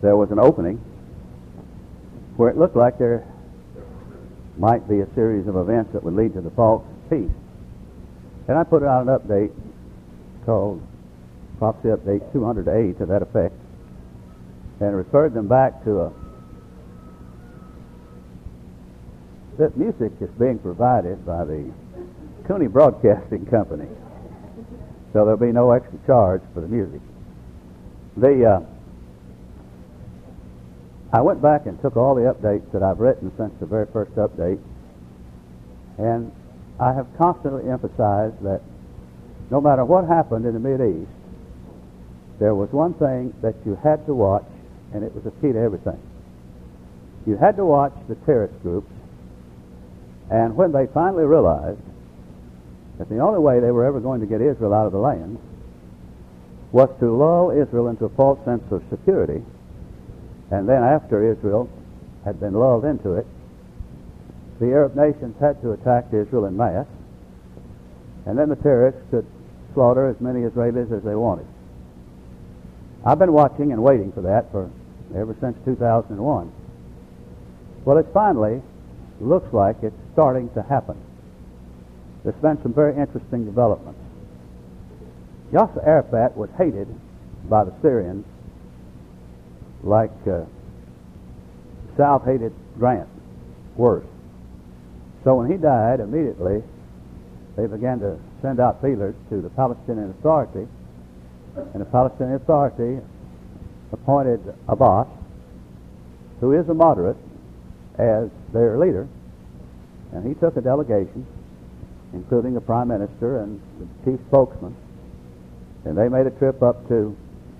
there was an opening where it looked like there might be a series of events that would lead to the false peace. And I put out an update called Prophecy Update 200A to that effect, and referred them back to that music is being provided by the Cooney Broadcasting Company, so there'll be no extra charge for the music. I went back and took all the updates that I've written since the very first update, and I have constantly emphasized that no matter what happened in the Mideast, there was one thing that you had to watch, and it was the key to everything. You had to watch the terrorist groups, and when they finally realized that the only way they were ever going to get Israel out of the land was to lull Israel into a false sense of security, and then after Israel had been lulled into it, the Arab nations had to attack Israel en masse, and then the terrorists could slaughter as many Israelis as they wanted. I've been watching and waiting for that ever since 2001. Well, it finally looks like it's starting to happen. There's been some very interesting developments. Yasser Arafat was hated by the Syrians like South hated Grant, worse. So when he died, immediately they began to send out feelers to the Palestinian Authority, and the Palestinian Authority appointed Abbas, who is a moderate, as their leader, and he took a delegation, including the Prime Minister and the chief spokesman, and they made a trip up to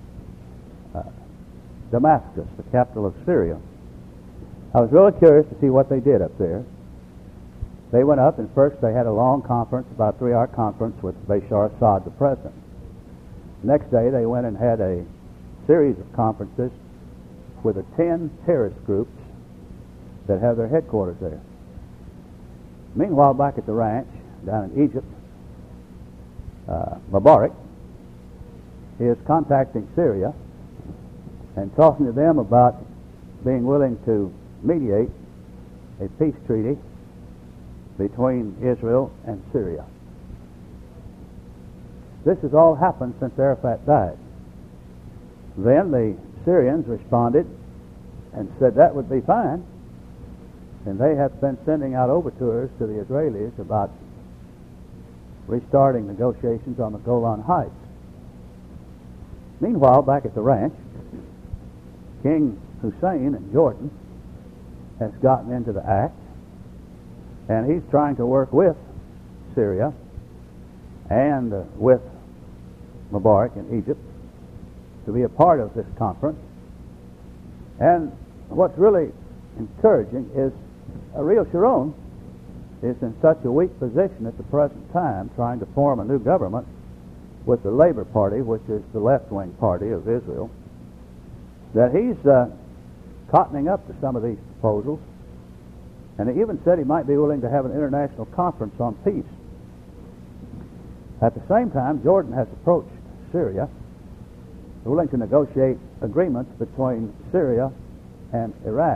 Damascus, the capital of Syria. I was really curious to see what they did up there. They went up, and first they had a long conference, about a 3-hour conference with Bashar Assad, the president. The next day they went and had a series of conferences with the 10 terrorist groups that have their headquarters there. Meanwhile, back at the ranch down in Egypt, Mubarak is contacting Syria and talking to them about being willing to mediate a peace treaty between Israel and Syria. This has all happened since Arafat died. Then the Syrians responded and said that would be fine, and they have been sending out overtures to the Israelis about restarting negotiations on the Golan Heights. Meanwhile, back at the ranch, King Hussein in Jordan has gotten into the act, and he's trying to work with Syria and with Mubarak in Egypt to be a part of this conference. And what's really encouraging is Ariel Sharon is in such a weak position at the present time, trying to form a new government with the Labor Party, which is the left-wing party of Israel, that he's cottoning up to some of these proposals, and he even said he might be willing to have an international conference on peace. At the same time, Jordan has approached Syria, willing to negotiate agreements between Syria and Iraq.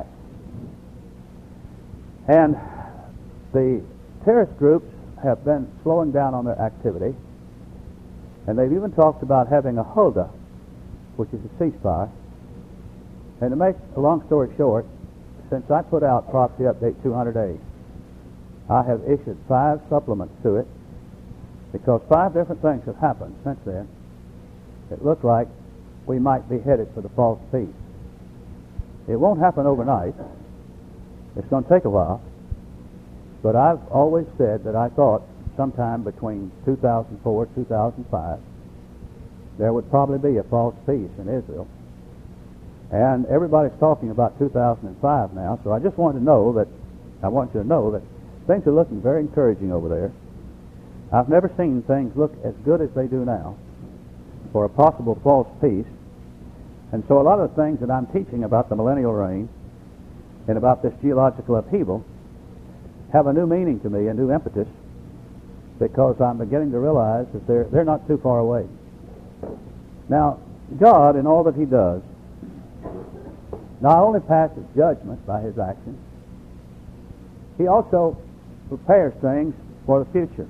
And the terrorist groups have been slowing down on their activity, and they've even talked about having a Huldah, which is a ceasefire. And to make a long story short, since I put out Prophecy Update 200A, I have issued 5 supplements to it, because 5 different things have happened since then. It looked like we might be headed for the false peace. It won't happen overnight. It's going to take a while. But I've always said that I thought sometime between 2004 and 2005 there would probably be a false peace in Israel. And everybody's talking about 2005 now, so I just want you to know that things are looking very encouraging over there. I've never seen things look as good as they do now for a possible false peace. And so a lot of the things that I'm teaching about the millennial reign and about this geological upheaval have a new meaning to me, a new impetus, because I'm beginning to realize that they're not too far away. Now, God, in all that He does, not only passes judgment by his actions, he also prepares things for the future.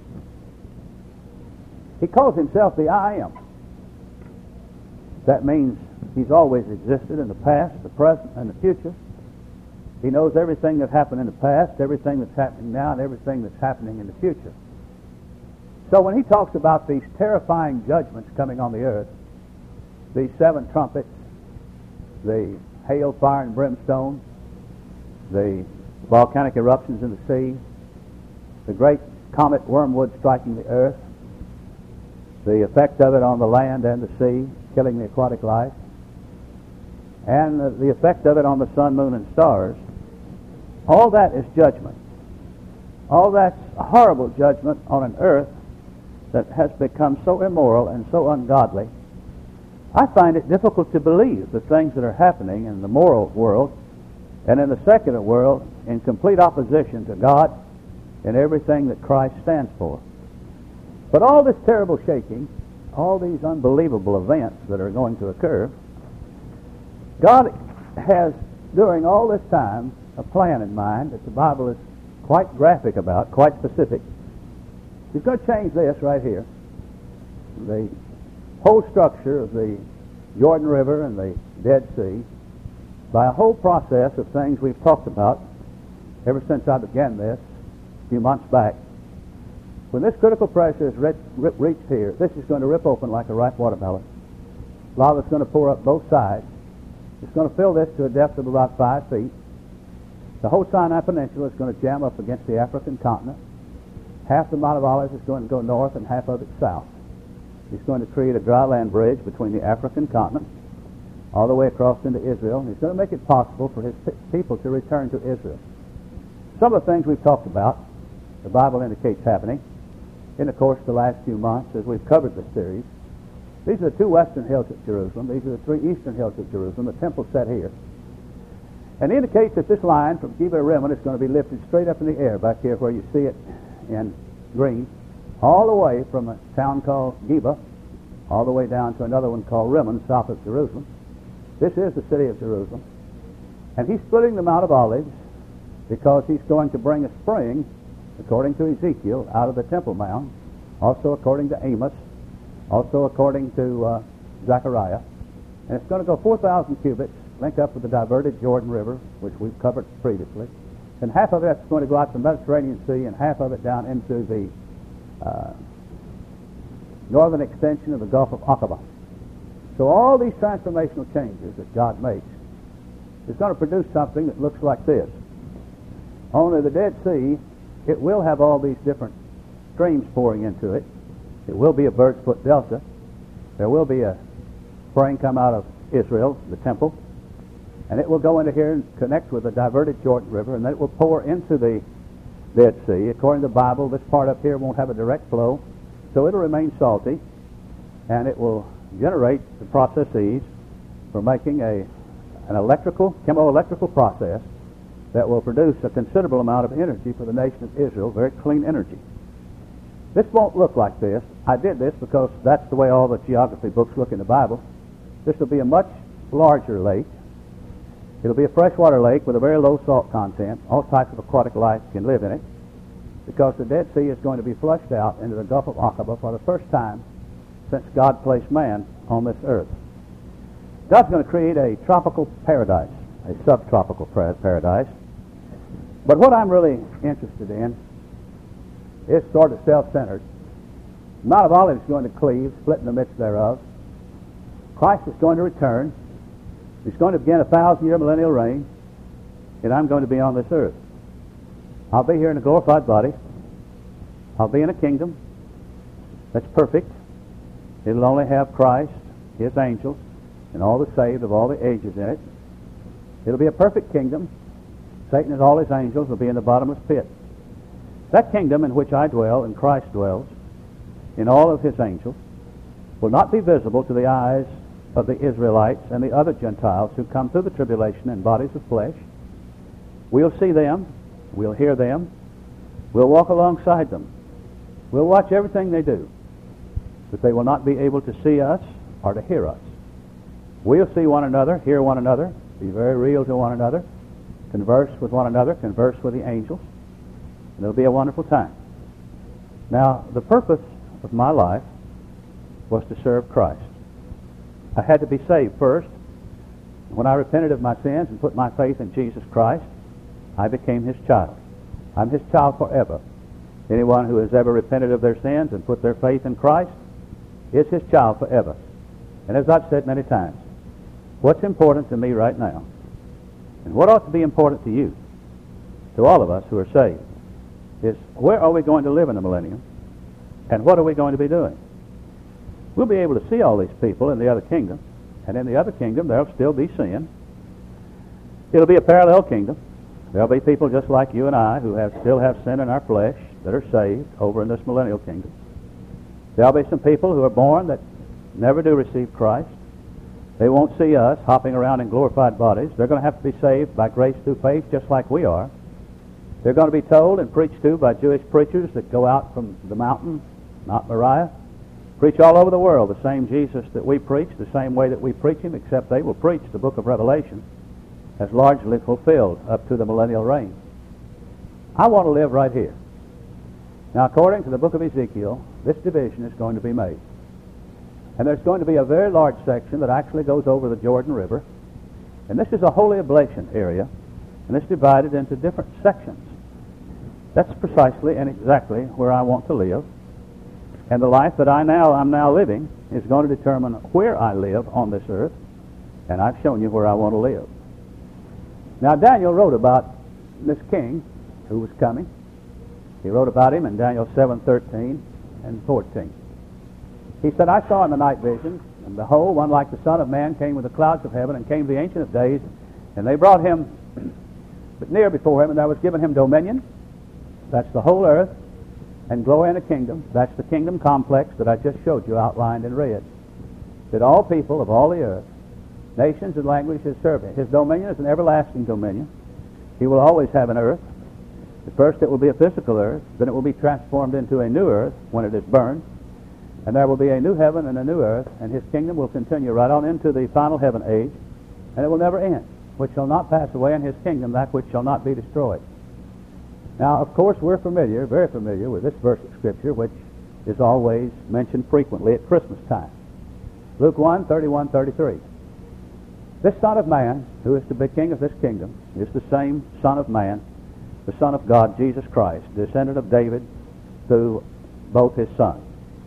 He calls himself the I Am. That means he's always existed in the past, the present, and the future. He knows everything that happened in the past, everything that's happening now, and everything that's happening in the future. So when he talks about these terrifying judgments coming on the earth, these 7 trumpets, the hail, fire, and brimstone, the volcanic eruptions in the sea, the great comet wormwood striking the earth, the effect of it on the land and the sea, killing the aquatic life, and the effect of it on the sun, moon, and stars, all that is judgment. All that's a horrible judgment on an earth that has become so immoral and so ungodly. I find it difficult to believe the things that are happening in the moral world and in the secular world in complete opposition to God and everything that Christ stands for. But all this terrible shaking, all these unbelievable events that are going to occur, God has, during all this time, a plan in mind that the Bible is quite graphic about, quite specific. He's going to change this right here. The whole structure of the Jordan River and the Dead Sea, by a whole process of things we've talked about ever since I began this a few months back. When this critical pressure is reached here, this is going to rip open like a ripe watermelon. Lava is going to pour up both sides. It's going to fill this to a depth of about 5 feet. The whole Sinai Peninsula is going to jam up against the African continent. Half the Mount of Olives is going to go north and half of it south. He's going to create a dry land bridge between the African continent all the way across into Israel, and he's going to make it possible for his people to return to Israel. Some of the things we've talked about, the Bible indicates happening in the course of the last few months as we've covered this series. These are the 2 western hills of Jerusalem. These are the 3 eastern hills of Jerusalem. The temple's set here. And indicates that this line from Geba to Rimmon is going to be lifted straight up in the air back here where you see it in green, all the way from a town called Geba, all the way down to another one called Rimmon, south of Jerusalem. This is the city of Jerusalem. And he's splitting the Mount of Olives because he's going to bring a spring, according to Ezekiel, out of the Temple Mount, also according to Amos, also according to Zechariah. And it's going to go 4,000 cubits, link up with the diverted Jordan River, which we've covered previously. And half of that's going to go out to the Mediterranean Sea, and half of it down into the northern extension of the Gulf of Aqaba. So all these transformational changes that God makes is going to produce something that looks like this. Only the Dead Sea, it will have all these different streams pouring into it. It will be a bird's foot delta. There will be a spring come out of Israel, the temple, and it will go into here and connect with the diverted Jordan River, and then it will pour into the Dead Sea. According to the Bible, this part up here won't have a direct flow, so it'll remain salty, and it will generate the processes for making an chemoelectrical process that will produce a considerable amount of energy for the nation of Israel, very clean energy. This won't look like this. I did this because that's the way all the geography books look in the Bible. This will be a much larger lake. It'll be a freshwater lake with a very low salt content. All types of aquatic life can live in it because the Dead Sea is going to be flushed out into the Gulf of Aqaba for the first time since God placed man on this earth. God's going to create a tropical paradise, a subtropical paradise. But what I'm really interested in is sort of self-centered. The Mount of Olives is going to cleave, split in the midst thereof. Christ is going to return. He's going to begin a 1,000-year millennial reign, and I'm going to be on this earth. I'll be here in a glorified body. I'll be in a kingdom that's perfect. It'll only have Christ, His angels, and all the saved of all the ages in it. It'll be a perfect kingdom. Satan and all his angels will be in the bottomless pit. That kingdom in which I dwell and Christ dwells, in all of his angels, will not be visible to the eyes of the Israelites and the other Gentiles who come through the tribulation in bodies of flesh. We'll see them, we'll hear them, we'll walk alongside them, we'll watch everything they do, but they will not be able to see us or to hear us. We'll see one another, hear one another, be very real to one another, converse with one another, converse with the angels, and it'll be a wonderful time. Now, the purpose of my life was to serve Christ. I had to be saved first. When I repented of my sins and put my faith in Jesus Christ, I became His child. I'm His child forever. Anyone who has ever repented of their sins and put their faith in Christ is His child forever. And as I've said many times, what's important to me right now, and what ought to be important to you, to all of us who are saved, is where are we going to live in the millennium, and what are we going to be doing? We'll be able to see all these people in the other kingdom, and in the other kingdom there'll still be sin. It'll be a parallel kingdom. There'll be people just like you and I who still have sin in our flesh that are saved over in this millennial kingdom. There'll be some people who are born that never do receive Christ. They won't see us hopping around in glorified bodies. They're going to have to be saved by grace through faith just like we are. They're going to be told and preached to by Jewish preachers that go out from the mountain, Mount Moriah, preach all over the world the same Jesus that we preach, the same way that we preach Him, except they will preach the book of Revelation as largely fulfilled up to the millennial reign. I want to live right here. Now, according to the book of Ezekiel, this division is going to be made. And there's going to be a very large section that actually goes over the Jordan River. And this is a holy oblation area, and it's divided into different sections. That's precisely and exactly where I want to live. And the life that I'm now living is going to determine where I live on this earth, and I've shown you where I want to live. Now, Daniel wrote about this king who was coming. He wrote about him in Daniel 7:13 and 14. He said, I saw in the night vision, and behold, one like the Son of Man came with the clouds of heaven, and came to the Ancient of Days, and they brought him but near before him, and there was given him dominion. That's the whole earth, and glory and a kingdom. That's the kingdom complex that I just showed you outlined in red. That all people of all the earth, nations and languages serve him. His dominion is an everlasting dominion. He will always have an earth. At first it will be a physical earth, then it will be transformed into a new earth when it is burned, and there will be a new heaven and a new earth, and His kingdom will continue right on into the final heaven age, and it will never end, which shall not pass away, in His kingdom that which shall not be destroyed. Now, of course, we're familiar, very familiar with this verse of Scripture, which is always mentioned frequently at Christmas time. Luke 1:31-33. This Son of Man, who is to be king of this kingdom, is the same Son of Man, the Son of God, Jesus Christ, descendant of David through both His sons.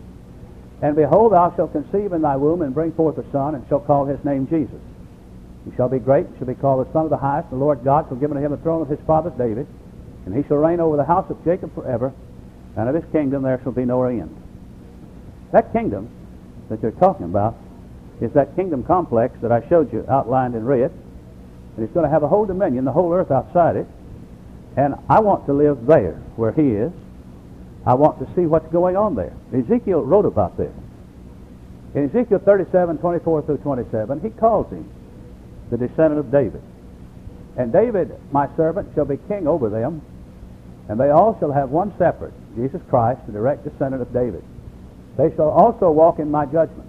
And behold, thou shalt conceive in thy womb, and bring forth a son, and shall call his name Jesus. He shall be great, and shall be called the Son of the Highest. The Lord God shall give unto him the throne of his father David, and he shall reign over the house of Jacob forever, and of his kingdom there shall be no end. That kingdom that they're talking about is that kingdom complex that I showed you outlined in red, and it's going to have a whole dominion, the whole earth outside it, and I want to live there where He is. I want to see what's going on there. Ezekiel wrote about this. In Ezekiel 37:24-27, he calls him the descendant of David. And David, my servant, shall be king over them, and they all shall have one shepherd, Jesus Christ, the direct descendant of David. They shall also walk in my judgment.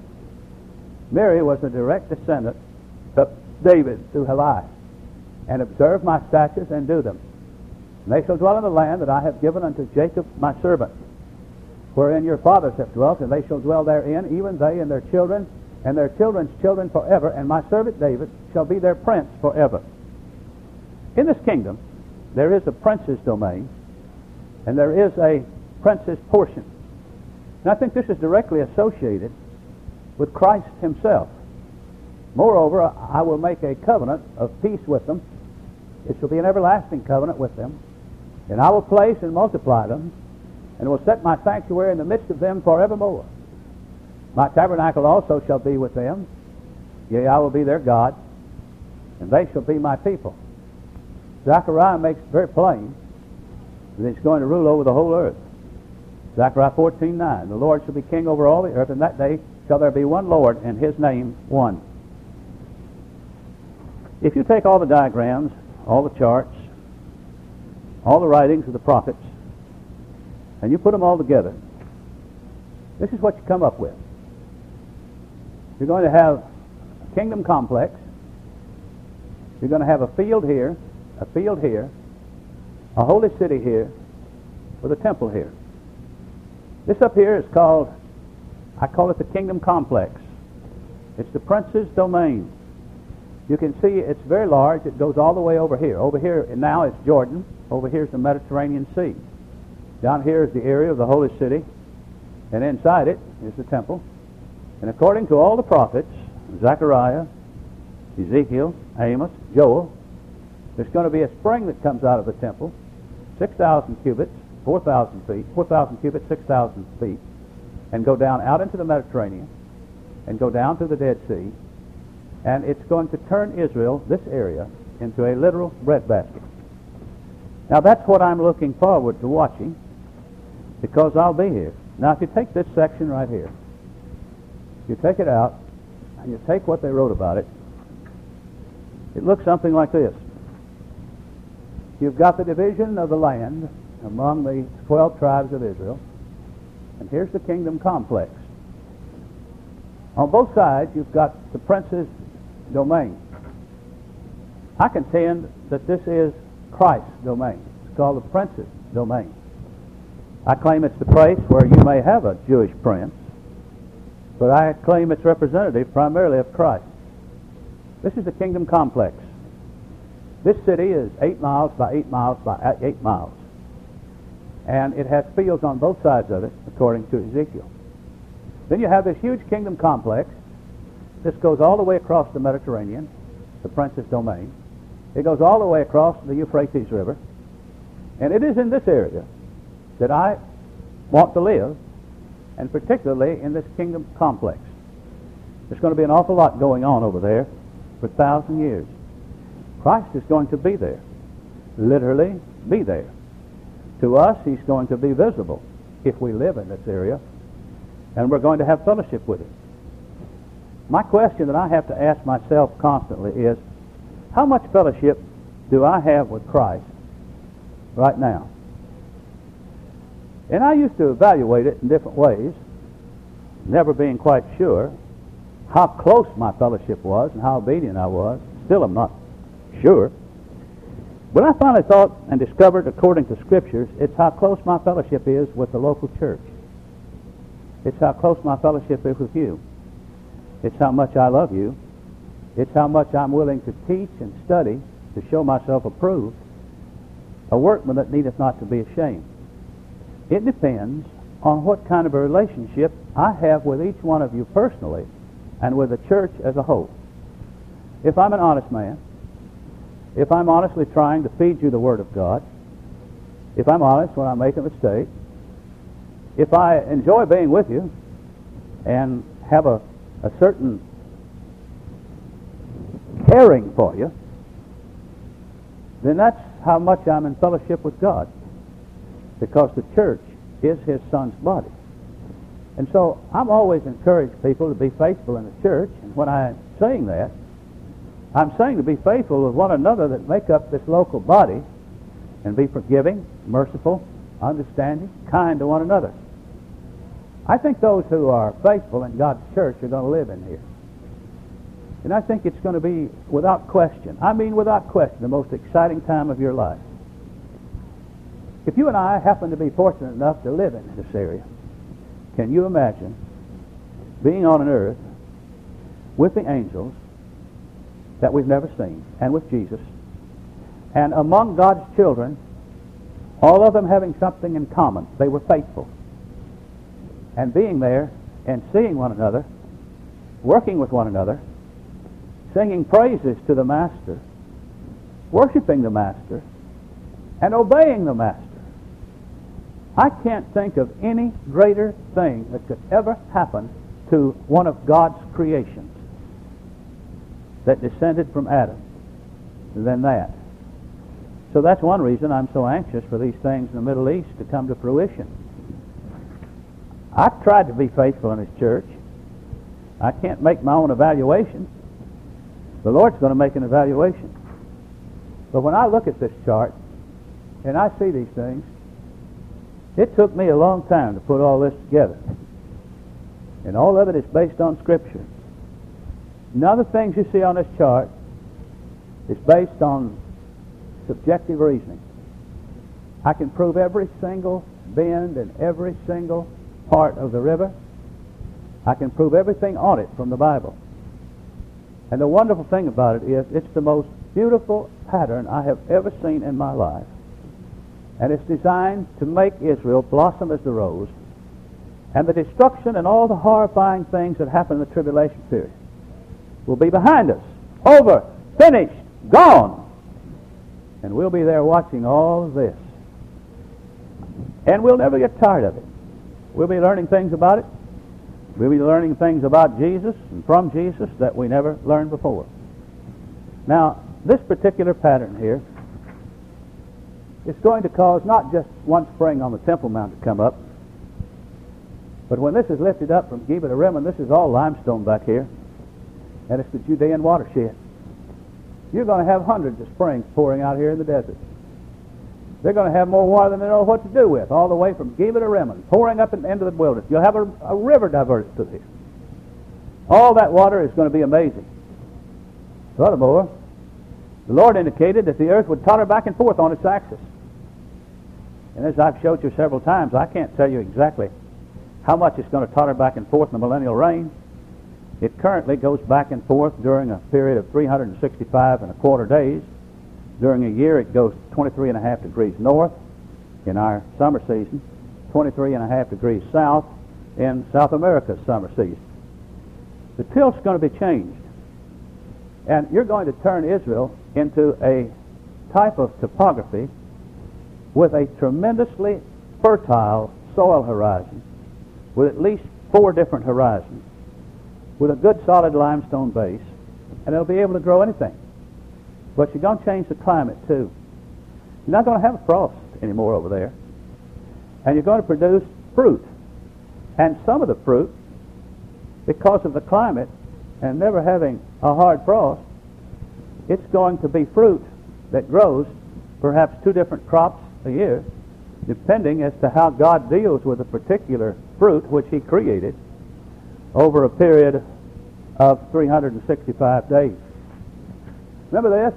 Mary was a direct descendant of David through her life, and observe my statutes and do them. And they shall dwell in the land that I have given unto Jacob my servant, wherein your fathers have dwelt, and they shall dwell therein, even they and their children, and their children's children forever, and my servant David shall be their prince forever. In this kingdom, there is a prince's domain, and there is a prince's portion. And I think this is directly associated with Christ Himself. Moreover, I will make a covenant of peace with them. It shall be an everlasting covenant with them. And I will place and multiply them, and will set my sanctuary in the midst of them forevermore. My tabernacle also shall be with them. Yea, I will be their God, and they shall be my people. Zechariah makes it very plain that He's going to rule over the whole earth. Zechariah 14:9. The Lord shall be king over all the earth, and that day shall there be one Lord, and His name one. If you take all the diagrams, all the charts, all the writings of the prophets, and you put them all together, this is what you come up with. You're going to have a kingdom complex, You're going to have a field here, a holy city here, with a temple here. This up here is called, I call it the kingdom complex. It's the prince's domain. You can see it's very large. It goes all the way over here. Over here now is Jordan. Over here is the Mediterranean Sea. Down here is the area of the holy city. And inside it is the temple. And according to all the prophets, Zechariah, Ezekiel, Amos, Joel, there's going to be a spring that comes out of the temple, 6,000 cubits, 4,000 feet, 4,000 cubits, 6,000 feet, and go down out into the Mediterranean, and go down to the Dead Sea, and it's going to turn Israel, this area, into a literal breadbasket. Now that's what I'm looking forward to watching, because I'll be here. Now if you take this section right here, you take it out, and you take what they wrote about it, it looks something like this. You've got the division of the land among the 12 tribes of Israel, and here's the kingdom complex. On both sides, you've got the prince's domain. I contend that this is Christ's domain. It's called the prince's domain. I claim it's the place where you may have a Jewish prince, but I claim it's representative primarily of Christ. This is the kingdom complex. This city is 8 miles by 8 miles by 8 miles. And it has fields on both sides of it, according to Ezekiel. Then you have this huge kingdom complex. This goes all the way across the Mediterranean, the prince's domain. It goes all the way across the Euphrates River. And it is in this area that I want to live, and particularly in this kingdom complex. There's going to be an awful lot going on over there for 1,000 years. Christ is going to be there, literally be there. To us, he's going to be visible if we live in this area, and we're going to have fellowship with him. My question that I have to ask myself constantly is, how much fellowship do I have with Christ right now? And I used to evaluate it in different ways, never being quite sure how close my fellowship was and how obedient I was. Still I'm not sure. But I finally thought and discovered, according to Scriptures, it's how close my fellowship is with the local church. It's how close my fellowship is with you. It's how much I love you. It's how much I'm willing to teach and study to show myself approved, a workman that needeth not to be ashamed. It depends on what kind of a relationship I have with each one of you personally and with the church as a whole. If I'm an honest man, if I'm honestly trying to feed you the Word of God, if I'm honest when I make a mistake, if I enjoy being with you and have a certain caring for you, then that's how much I'm in fellowship with God, because the church is his Son's body. And so I'm always encouraging people to be faithful in the church, and when I'm saying that, I'm saying to be faithful with one another that make up this local body, and be forgiving, merciful, understanding, kind to one another. I think those who are faithful in God's church are going to live in here. And I think it's going to be, without question, I mean without question, the most exciting time of your life. If you and I happen to be fortunate enough to live in this area, can you imagine being on an earth with the angels that we've never seen, and with Jesus, and among God's children, all of them having something in common? They were faithful. And being there and seeing one another, working with one another, singing praises to the Master, worshiping the Master, and obeying the Master. I can't think of any greater thing that could ever happen to one of God's creations that descended from Adam than that. So that's one reason I'm so anxious for these things in the Middle East to come to fruition. I've tried to be faithful in His church. I can't make my own evaluation. The Lord's going to make an evaluation. But when I look at this chart and I see these things, it took me a long time to put all this together. And all of it is based on Scripture. None of the things you see on this chart is based on subjective reasoning. I can prove every single bend and every single part of the river. I can prove everything on it from the Bible. And the wonderful thing about it is it's the most beautiful pattern I have ever seen in my life. And it's designed to make Israel blossom as the rose. And the destruction and all the horrifying things that happen in the tribulation period will be behind us. Over, finished, gone. And we'll be there watching all of this. And we'll never get tired of it. We'll be learning things about it. We'll be learning things about Jesus and from Jesus that we never learned before. Now, this particular pattern here is going to cause not just one spring on the Temple Mount to come up, but when this is lifted up from Geba to Rimmon, this is all limestone back here, and it's the Judean watershed. You're going to have hundreds of springs pouring out here in the desert. They're going to have more water than they know what to do with, all the way from Geba to Rimmon, pouring up into the wilderness. You'll have a river diverted through here. All that water is going to be amazing. Furthermore, the Lord indicated that the earth would totter back and forth on its axis. And as I've showed you several times, I can't tell you exactly how much it's going to totter back and forth in the millennial reign. It currently goes back and forth during a period of 365 and a quarter days. During a year, it goes 23.5 degrees north in our summer season, 23.5 degrees south in South America's summer season. The tilt's going to be changed. And you're going to turn Israel into a type of topography with a tremendously fertile soil horizon, with at least 4 different horizons, with a good solid limestone base, and it'll be able to grow anything. But you're going to change the climate too. You're not going to have frost anymore over there. And you're going to produce fruit. And some of the fruit, because of the climate and never having a hard frost, it's going to be fruit that grows perhaps 2 different crops a year, depending as to how God deals with a particular fruit which He created over a period of 365 days. Remember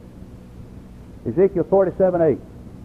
this? Ezekiel 47:8.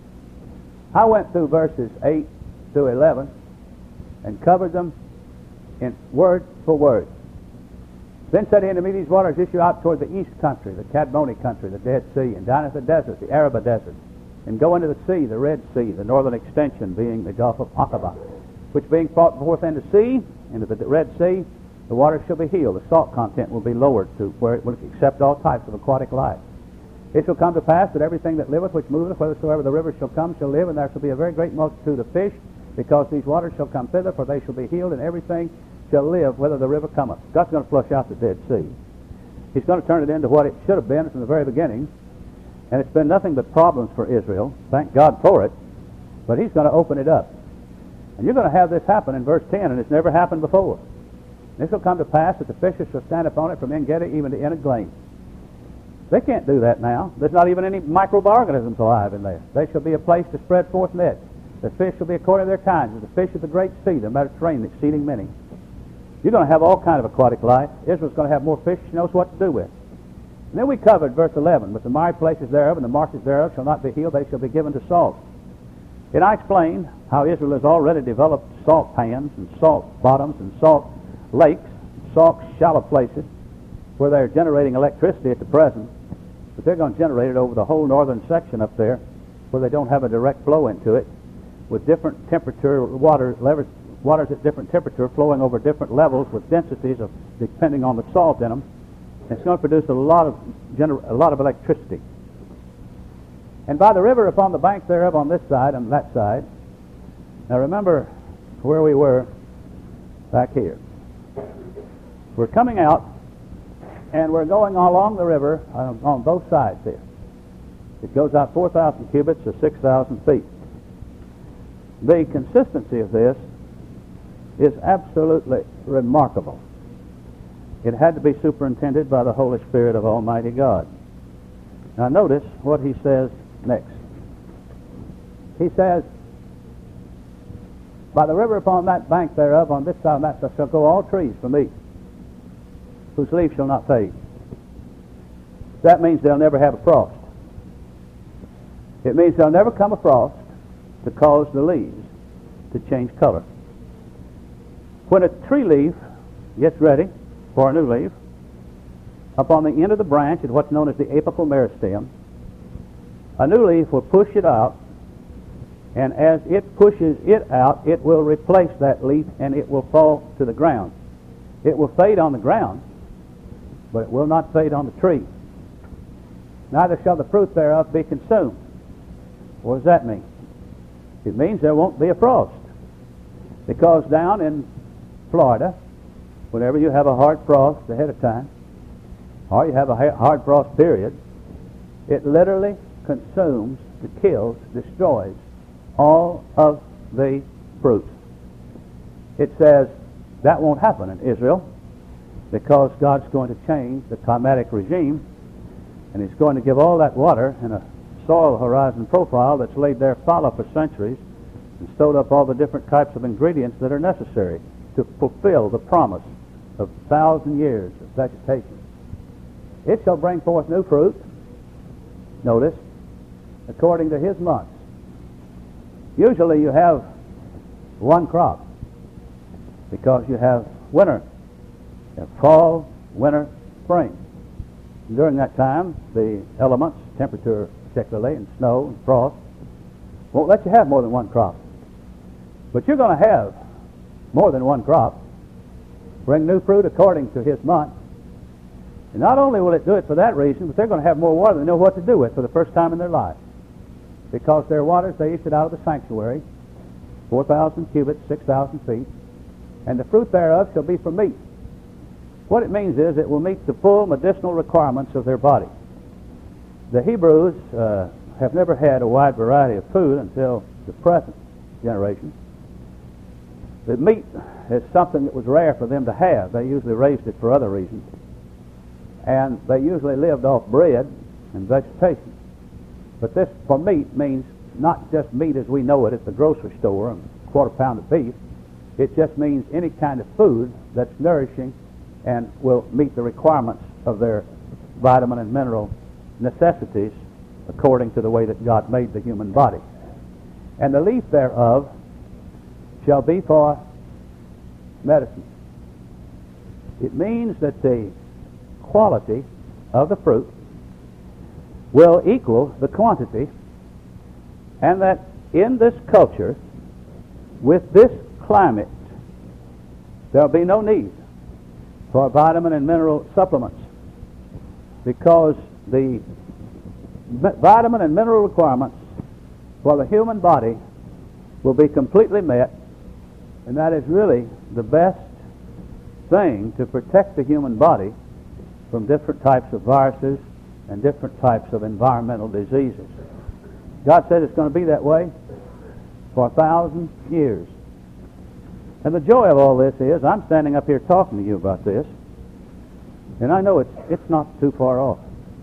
I went through verses 8 through 11 and covered them in word for word. Then said he unto me, these waters issue out toward the east country, the Cadmoni country, the Dead Sea, and down at the desert, the Araba desert, and go into the sea, the Red Sea, the northern extension being the Gulf of Aqaba, which being brought forth into sea, into the Red Sea, the waters shall be healed. The salt content will be lowered to where it will accept all types of aquatic life. It shall come to pass that everything that liveth, which moveth, whithersoever the river shall come, shall live, and there shall be a very great multitude of fish, because these waters shall come thither, for they shall be healed, and everything shall live, whether the river cometh. God's going to flush out the Dead Sea. He's going to turn it into what it should have been from the very beginning, and it's been nothing but problems for Israel. Thank God for it, but He's going to open it up. And you're going to have this happen in verse 10, and it's never happened before. This will come to pass that the fishers shall stand upon it from En-Gedi even to En-Eglaim. They can't do that now. There's not even any microorganisms alive in there. They shall be a place to spread forth nets. The fish shall be according to their kinds, as the fish of the great sea, the Mediterranean, exceeding many. You're going to have all kind of aquatic life. Israel's going to have more fish she knows what to do with. And then we covered verse 11, but the miry places thereof and the marshes thereof shall not be healed, they shall be given to salt. And I explained how Israel has already developed salt pans and salt bottoms and salt lakes, salt shallow places, where they're generating electricity at the present, but they're going to generate it over the whole northern section up there, where they don't have a direct flow into it, with different temperature waters at different temperature flowing over different levels with densities of depending on the salt in them. And it's going to produce a lot of electricity. And by the river upon the bank thereof on this side and that side. Now remember where we were back here. We're coming out and we're going along the river on both sides here. It goes out 4,000 cubits or 6,000 feet. The consistency of this is absolutely remarkable. It had to be superintended by the Holy Spirit of Almighty God. Now notice what he says next. He says, by the river upon that bank thereof, on this side and that side, shall go all trees for me, whose leaf shall not fade. that means they'll never have a frost. It means there'll never come a frost to cause the leaves to change color. When a tree leaf gets ready for a new leaf, up on the end of the branch is what's known as the apical meristem. A new leaf will push it out, and as it pushes it out, it will replace that leaf and it will fall to the ground. It will fade on the ground, but it will not fade on the tree. Neither shall the fruit thereof be consumed. What does that mean? It means there won't be a frost. Because down in Florida, whenever you have a hard frost ahead of time, or you have a hard frost period, it literally consumes, kills, destroys all of the fruit. It says that won't happen in Israel because God's going to change the climatic regime, and He's going to give all that water in a soil horizon profile that's laid there fallow for centuries and stowed up all the different types of ingredients that are necessary to fulfill the promise of 1,000 years of vegetation. It shall bring forth new fruit, notice, according to his months. Usually you have one crop because you have winter, you have fall, winter, spring. And during that time, the elements, temperature particularly, and snow and frost, won't let you have more than one crop. But you're going to have more than one crop. Bring new fruit according to his month. And not only will it do it for that reason, but they're going to have more water than they know what to do with for the first time in their life. Because their waters, they issued out of the sanctuary, 4,000 cubits, 6,000 feet, and the fruit thereof shall be for meat. What it means is it will meet the full medicinal requirements of their body. The Hebrews have never had a wide variety of food until the present generation. The meat is something that was rare for them to have. They usually raised it for other reasons. And they usually lived off bread and vegetation. But this, for meat, means not just meat as we know it at the grocery store, a quarter pound of beef. It just means any kind of food that's nourishing and will meet the requirements of their vitamin and mineral necessities according to the way that God made the human body. And the leaf thereof shall be for medicine. It means that the quality of the fruit will equal the quantity, and that in this culture, with this climate, there will be no need for vitamin and mineral supplements, because the vitamin and mineral requirements for the human body will be completely met, and that is really the best thing to protect the human body from different types of viruses and different types of environmental diseases. God said it's going to be that way for 1,000 years. And the joy of all this is I'm standing up here talking to you about this, and I know it's not too far off.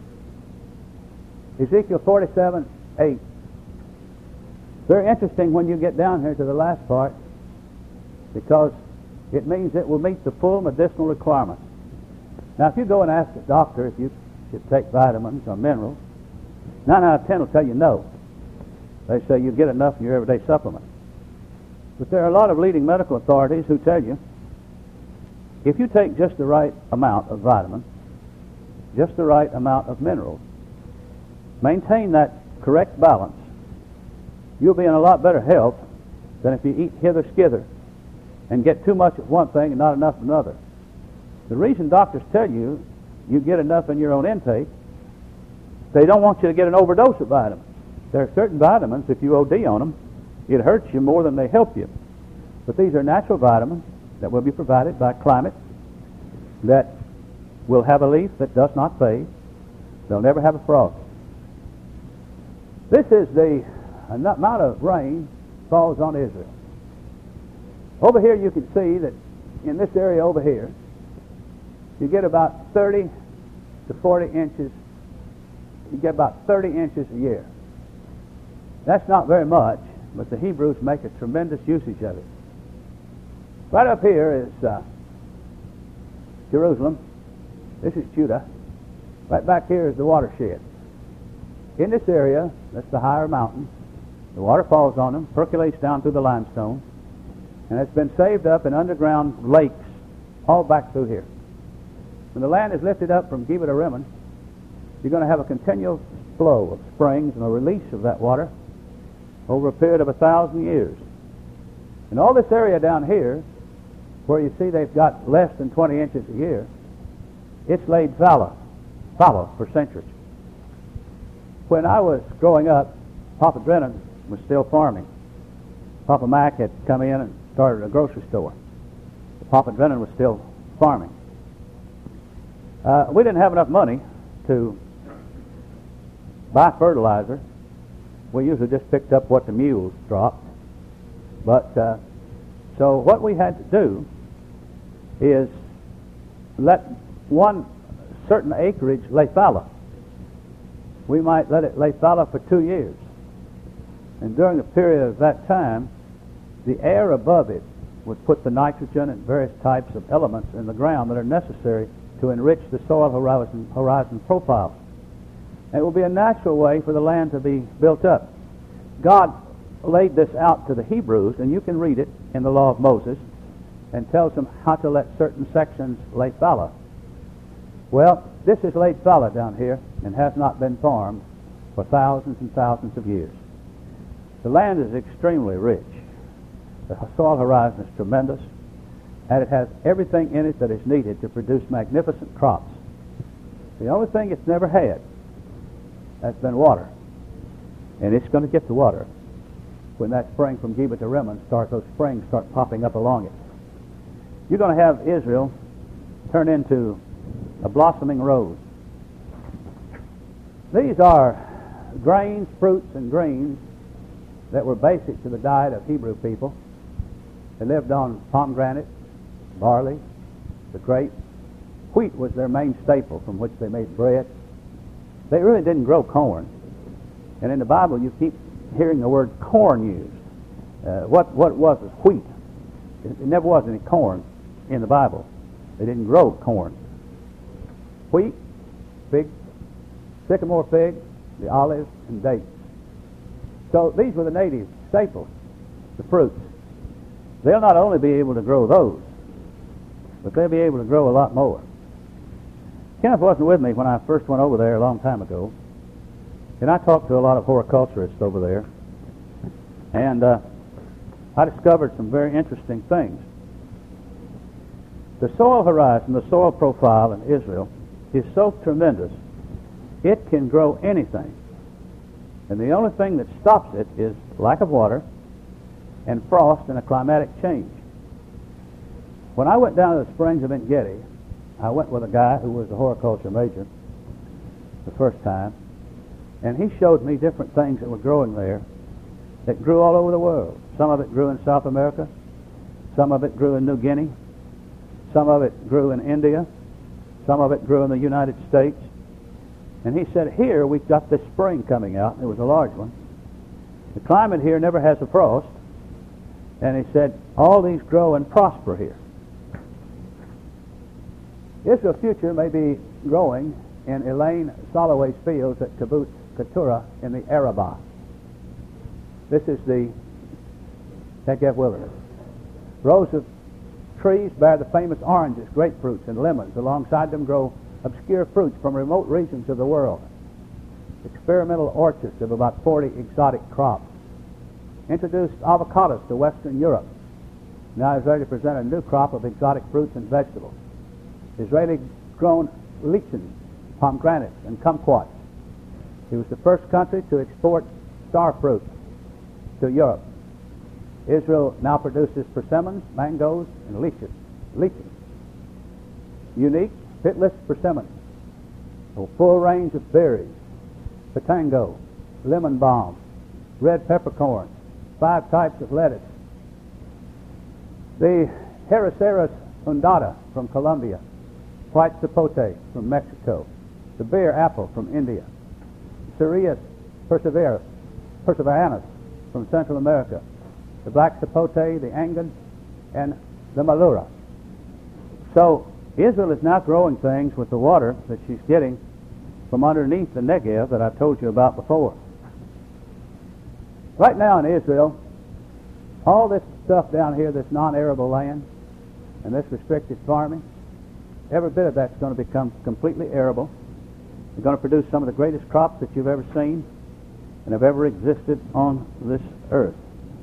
Ezekiel 47:8. Very interesting when you get down here to the last part, because it means it will meet the full medicinal requirements. Now, if you go and ask a doctor if you should take vitamins or minerals, 9 out of 10 will tell you no. They say you get enough in your everyday supplement. But there are a lot of leading medical authorities who tell you if you take just the right amount of vitamin, just the right amount of minerals, maintain that correct balance, you'll be in a lot better health than if you eat hither-skither and get too much of one thing and not enough of another. The reason doctors tell you you get enough in your own intake, they don't want you to get an overdose of vitamins. There are certain vitamins, if you OD on them, it hurts you more than they help you. But these are natural vitamins that will be provided by climate, that will have a leaf that does not fade. They'll never have a frost. This is the amount of rain falls on Israel. Over here you can see that in this area over here, you get about 30 to 40 inches. You get about 30 inches a year. That's not very much, but the Hebrews make a tremendous usage of it. Right up here is Jerusalem. This is Judah. Right back here is the watershed. In this area, that's the higher mountains, the water falls on them, percolates down through the limestone, and it's been saved up in underground lakes all back through here. When the land is lifted up from Geba to Rimmon, you're going to have a continual flow of springs and a release of that water over a period of 1,000 years. And all this area down here, where you see they've got less than 20 inches a year, it's laid fallow for centuries. When I was growing up, Papa Drennan was still farming. Papa Mac had come in and started a grocery store. Papa Drennan was still farming. We didn't have enough money to buy fertilizer. We usually just picked up what the mules dropped. But so what we had to do is let one certain acreage lay fallow. We might let it lay fallow for 2 years. And during the period of that time, the air above it would put the nitrogen and various types of elements in the ground that are necessary to enrich the soil horizon profile. And it will be a natural way for the land to be built up. God laid this out to the Hebrews, and you can read it in the Law of Moses, and tells them how to let certain sections lay fallow. Well, this is laid fallow down here and has not been farmed for thousands and thousands of years. The land is extremely rich. The soil horizon is tremendous, and it has everything in it that is needed to produce magnificent crops. The only thing it's never had has been water, and it's going to get the water when that spring from Geba to Rimmon those springs start popping up along it. You're going to have Israel turn into a blossoming rose. These are grains, fruits, and greens that were basic to the diet of Hebrew people. They lived on pomegranate, barley, the grape. Wheat was their main staple from which they made bread. They really didn't grow corn. And in the Bible, you keep hearing the word corn used. What was wheat? There never was any corn in the Bible. They didn't grow corn. Wheat, fig, sycamore fig, the olive, and dates. So these were the native staples, the fruits. They'll not only be able to grow those, but they'll be able to grow a lot more. Kenneth wasn't with me when I first went over there a long time ago, and I talked to a lot of horticulturists over there, and I discovered some very interesting things. The soil horizon, the soil profile in Israel is so tremendous, it can grow anything. And the only thing that stops it is lack of water and frost and a climatic change. When I went down to the springs of En-Gedi, I went with a guy who was a horticulture major the first time, and he showed me different things that were growing there that grew all over the world. Some of it grew in South America, some of it grew in New Guinea, some of it grew in India, some of it grew in the United States. And he said, here we've got this spring coming out, and it was a large one. The climate here never has a frost, and he said, all these grow and prosper here. Israel's future may be growing in Elaine Soloway's fields at Kibbutz Keturah in the Arabah. This is the Negev wilderness. Rows of trees bear the famous oranges, grapefruits, and lemons. Alongside them grow obscure fruits from remote regions of the world. Experimental orchards of about 40 exotic crops. Introduced avocados to Western Europe. Now Israel to present a new crop of exotic fruits and vegetables. Israeli-grown lichen, pomegranates, and kumquats. It was the first country to export star fruit to Europe. Israel now produces persimmons, mangoes, and lychees. Unique, pitless persimmons. A full range of berries, patango, lemon balm, red peppercorn, 5 types of lettuce. The Heraceras undata from Colombia, white sapote from Mexico, the bear apple from India, Cereus perseveranus from Central America, the black sapote, the angan, and the malura. So Israel is now growing things with the water that she's getting from underneath the Negev that I told you about before. Right now in Israel, all this stuff down here, this non-arable land, and this restricted farming, every bit of that's going to become completely arable. They're going to produce some of the greatest crops that you've ever seen and have ever existed on this earth.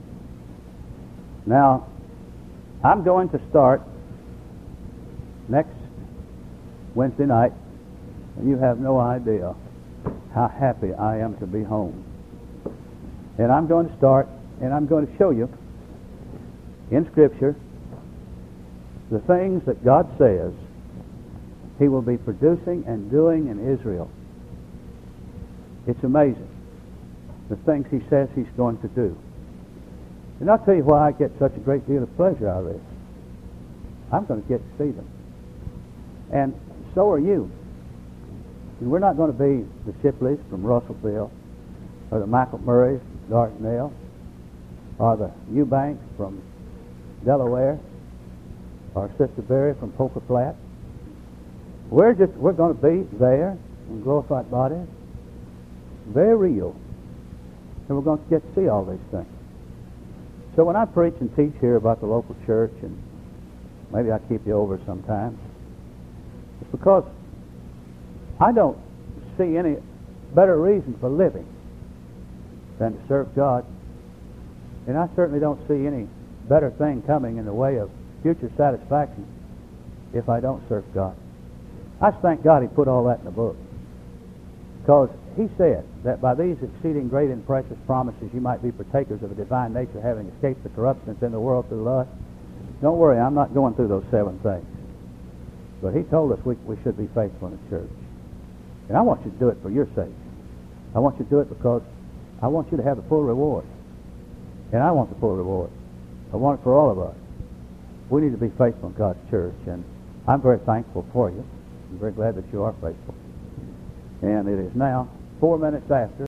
Now, I'm going to start next Wednesday night, and you have no idea how happy I am to be home. And I'm going to start, and I'm going to show you in Scripture the things that God says He will be producing and doing in Israel. It's amazing, the things He says He's going to do. And I'll tell you why I get such a great deal of pleasure out of this. I'm going to get to see them. And so are you. And we're not going to be the Shipleys from Russellville, or the McElmurrays from Dardanelle, or the Eubanks from Delaware, or Sister Berry from Poker Flat. We're going to be there in glorified bodies, very real, and we're going to get to see all these things. So when I preach and teach here about the local church, and maybe I keep you over sometimes, it's because I don't see any better reason for living than to serve God. And I certainly don't see any better thing coming in the way of future satisfaction if I don't serve God. I thank God He put all that in the book, because He said that by these exceeding great and precious promises you might be partakers of a divine nature, having escaped the corruption that's in the world through lust. Don't worry, I'm not going through those 7 things. But He told us we should be faithful in the church. And I want you to do it for your sake. I want you to do it because I want you to have the full reward. And I want the full reward. I want it for all of us. We need to be faithful in God's church. And I'm very thankful for you. I'm very glad that you are faithful. And it is now 4 minutes after